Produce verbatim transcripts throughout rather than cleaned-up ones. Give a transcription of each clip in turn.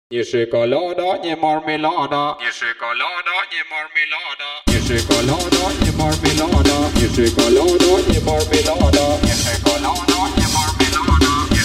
Nie czekolada, nie marmelada. Nie czekolada, nie marmelada. Nie czekolada, nie marmelada. Nie czekolada, nie marmelada. Nie czekolada, nie marmelada. Nie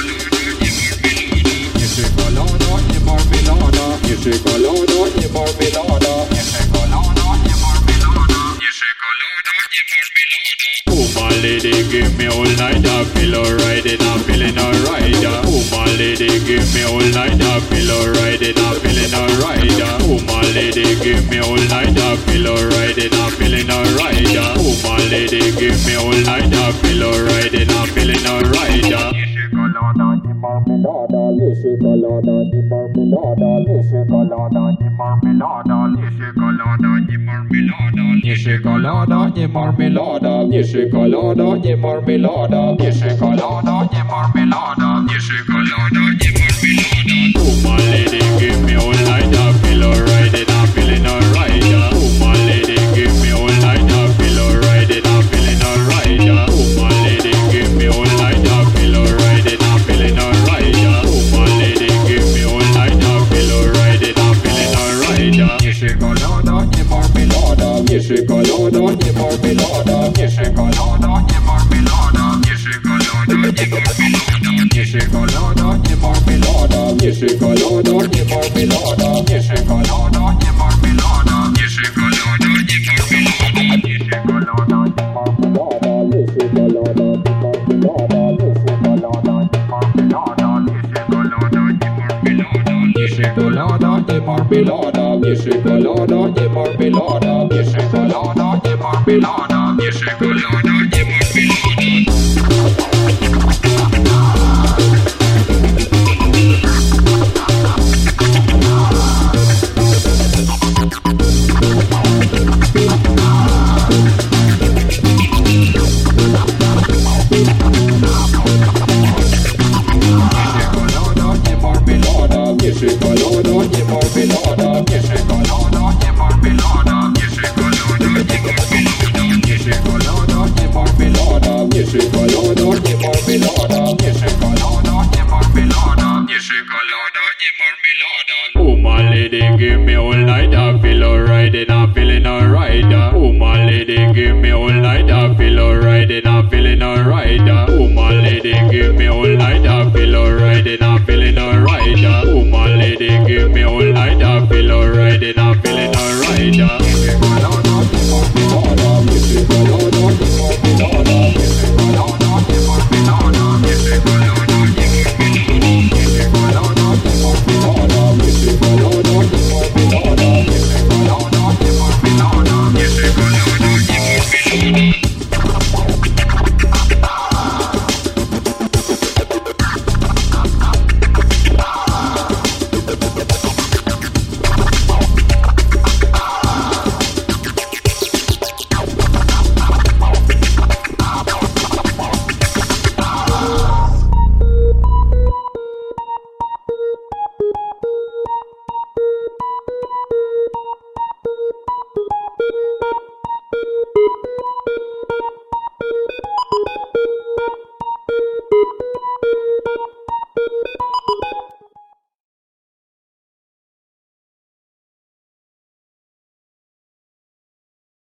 czekolada, nie marmelada. Nie czekolada, nie marmelada. Nie czekolada, nie marmelada. Nie czekolada, nie marmelada. Nie czekolada, nie marmelada. Oh my lady, give me all night, I feel alright and I'm feeling alright. Oh my lady, give me all night, I feel alright and I'm feeling alright. Oh my lady, give me all night, I feel alright and I'm feeling alright. Oh my lady, give me all night, I feel alright and I'm feeling alright. Le chocolate di marmelada, le chocolate di marmelada, le chocolate di marmelada, le chocolate di marmelada, le chocolate di marmelada, le chocolate di marmelada, le chocolate di marmelada. Oh my lady, give me all night, I feel alright and I'm feeling alright. Oh my lady, give me all night, I feel alright and I'm feeling alright. Oh my lady, give me all night, I feel alright and I'm feeling alright. Oh my lady, give me all night, I feel alright and I'm feeling alright. Nie czekolada, nie marmelada, nie czekolada, nie marmelada, nie czekolada, nie marmelada, nie czekolada, nie marmelada, nie czekolada, nie marmelada, nie czekolada, nie marmelada, nie czekolada, nie marmelada, nie czekolada, nie marmelada, nie czekolada, nie marmelada, nie czekolada, nie marmelada, nie czekolada, nie marmelada, nie czekolada, nie marmelada, nie czekolada, nie marmelada, nie czekolada, nie marmelada, nie czekolada, nie marmelada, nie czekolada, nie Oh my lady, give me all night, I feel alright.